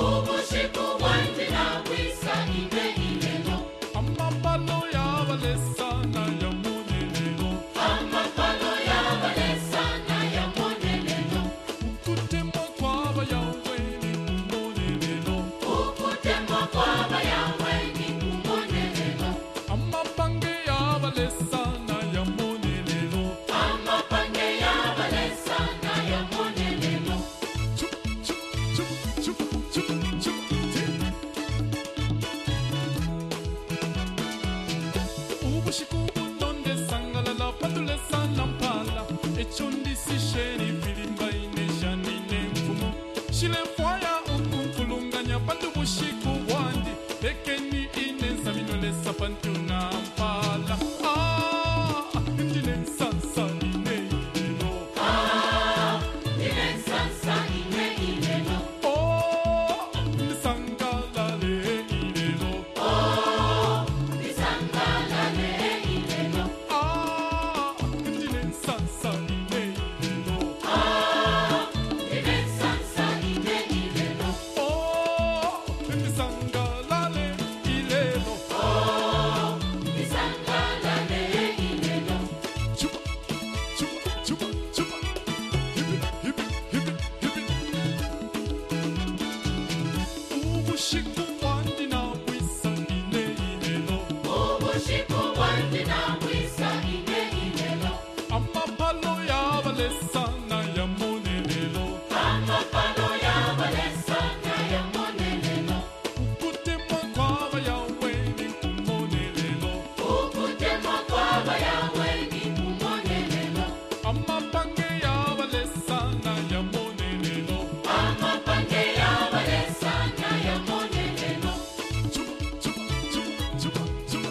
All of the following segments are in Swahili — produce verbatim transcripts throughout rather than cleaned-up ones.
Ubushiku wanje na wisa ine ilelo. Amapalo ya balesa na ya monelelo. Amapalo ya balesa na ya monelelo. Ukutemo kwaba ya weni kumonelelo. Ukutemo kwaba ya weni kumonelelo. Amapange ya balesa na ya monelelo. Amapange ya balesa na ya monelelo. Chup chup chup chup chup chup. Ubushiku bunonde sangalala patule sanampala. Echundi sisheni filimba ineshani nemfumo. Shile fwaya ukumfulunganya pandu bushiku wandi. Bekeni inensa minole sapantu nampala. Ah, ndine sansa ine ilelo. Ah, ine sansa ine ilelo. Oh, nisangalale ilelo. Oh, nisangalale ilelo. Ah, ndine sansa ine ilelo. Ah, ine sansa ine ilelo. Oh, nisangalale ilelo. Oh, nisangalale ilelo. Chupa, chupa, chupa, chupa. Hibi, hibi, hibi, hibi. Ubushiku wandi na wisa ine ilelo. Ubushiku wanje na wisa ine ilelo. Amapalo ya balesa na ya monelelo. Amapalo ya balesa na ya monelelo. Ukutemwa kwaba ya weni kumonelelo. Ukutemwa kwaba ya weni kumonelelo. Amapange ya balesa na ya monelelo. Amapange ya balesa na ya monelelo. Chupa, chupa, chupa, chupa, chupa.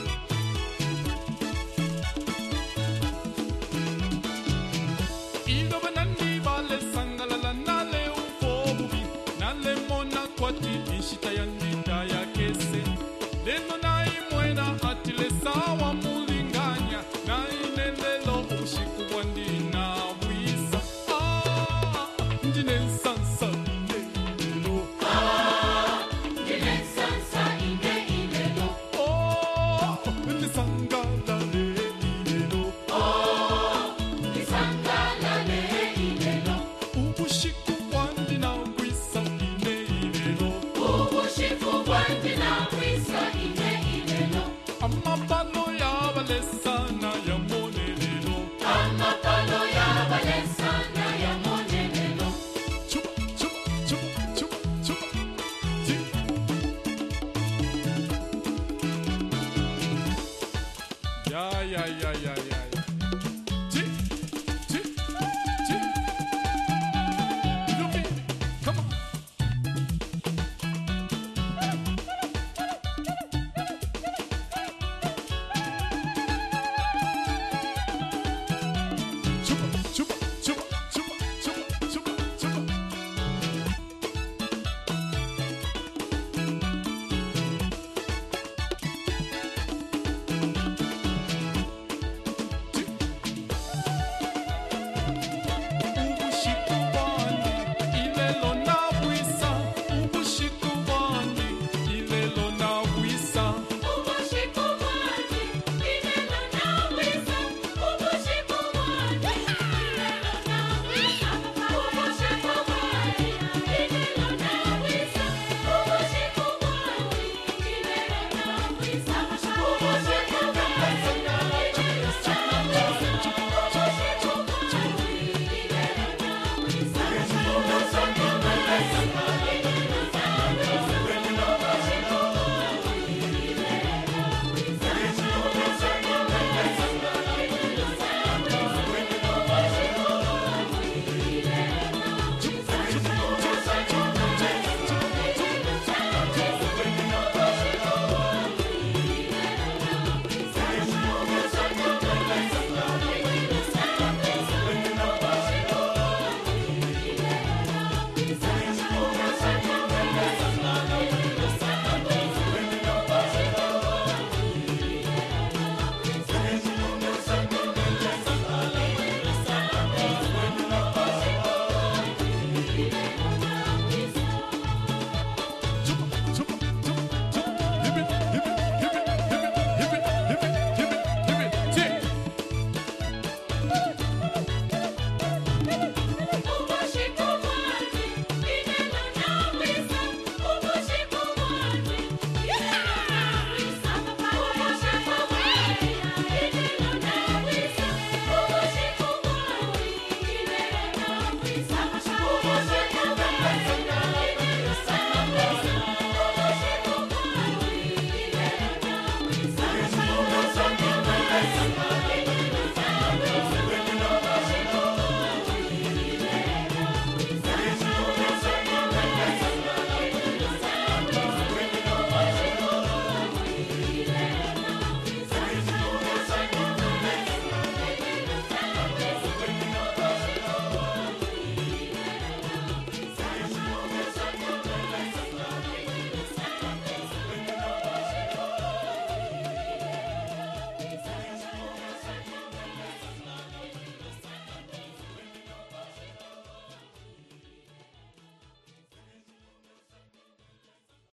Ido banandi bale sangalala nale ufobubi. Nale mona kwati nishita ya ndita ya kese. Leno na imwena atile sawa mulinganya. Na inelelo ubushiku wandi na wisa. Ah, ndine sansa ine ilelo. Ah, ine sansa ine ilelo. Oh, nisangalale ilelo. Oh, nisangalale ilelo. Ubushiku wandi na wisa ine ilelo. Ubushiku wanje na wisa ine ilelo. Amapalo ya balesa na ya monelelo. Amapalo ya balesa na ya monelelo. Chupa, chupa, chupa, chupa, chupa. Ti. Ya, ya, ya, ya,